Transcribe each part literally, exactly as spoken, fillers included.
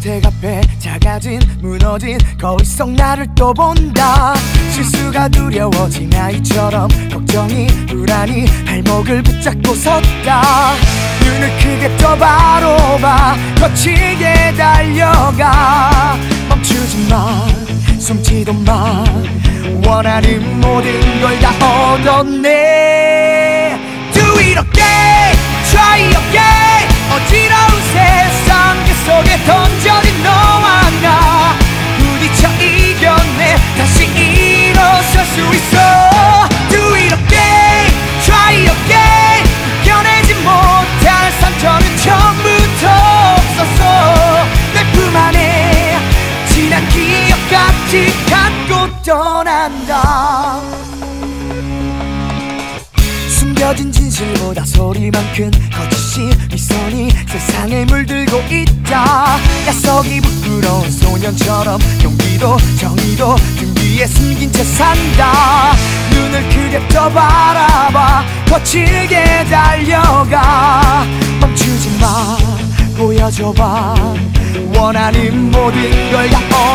선택 앞에 작아진 무너진 거울 속 나를 또 본다. 실수가 두려워진 아이처럼 걱정이 불안이 발목을 붙잡고 섰다. 눈을 크게 떠 바로 봐 거칠게 달려가. 멈추지 마 숨지도 마 원하는 모든 걸 다 얻어내. Do it again, try again. 어지러운 세상 그 속에 던져진 너와 나 부딪혀 이겨내 다시 일어설 수 있어. Do it again, try again. 이겨내지 못할 상처는 처음부터 없었어. 내 품 안에 지난 기억같이 갖고 떠난다. 숨겨진 진실보다 소리만 큰 거짓이 미선이 세상에 물들고 있다. 야속이 부끄러운 소년처럼 용기도 정의도 등 뒤에 숨긴 채 산다. 눈을 크게 떠 바라봐 거칠게 달려가. 멈추지 마 보여줘봐 원하는 모든 걸 다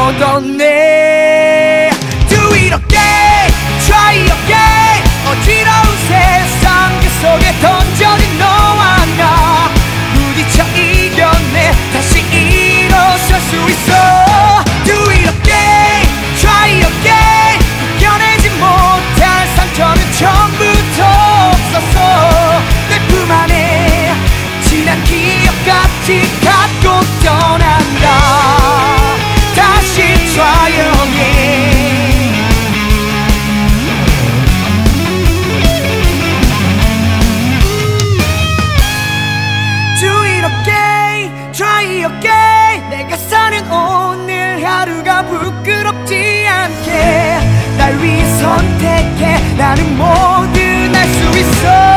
얻어내. Do it again, try again. 어지러운 세상 그 속에 던져진 너와 나 부딪혀 이겨내 다시 일어설 수 있어. Do it again, try again. 이겨내지 못할 상처는 처음부터 없었어. 내 품 안에 지난 기억같이 갖고 떠난다. 다시 try again. Try again. 내가 사는 오늘 하루가 부끄럽지 않게 날 위해 선택해. 나는 뭐든 할 수 있어.